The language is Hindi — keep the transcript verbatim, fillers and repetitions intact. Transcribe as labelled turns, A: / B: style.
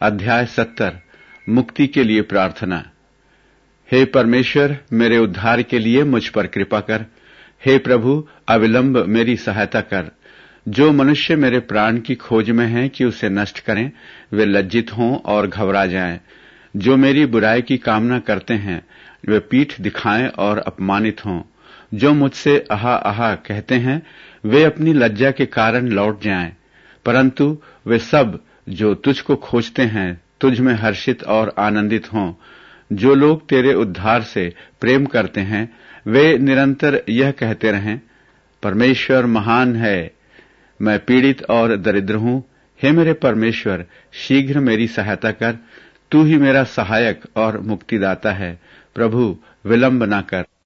A: अध्याय सत्तर मुक्ति के लिए प्रार्थना। हे परमेश्वर, मेरे उद्धार के लिए मुझ पर कृपा कर। हे प्रभु, अविलंब मेरी सहायता कर। जो मनुष्य मेरे प्राण की खोज में हैं कि उसे नष्ट करें, वे लज्जित हों और घबरा जाएं। जो मेरी बुराई की कामना करते हैं, वे पीठ दिखाएं और अपमानित हों। जो मुझसे आहा आहा कहते हैं, वे अपनी लज्जा के कारण लौट जाएं। परंतु वे सब जो तुझको खोजते हैं, तुझ में हर्षित और आनंदित हों। जो लोग तेरे उद्धार से प्रेम करते हैं, वे निरंतर यह कहते रहें, परमेश्वर महान है। मैं पीड़ित और दरिद्र हूं। हे मेरे परमेश्वर, शीघ्र मेरी सहायता कर। तू ही मेरा सहायक और मुक्तिदाता है। प्रभु, विलंब न कर।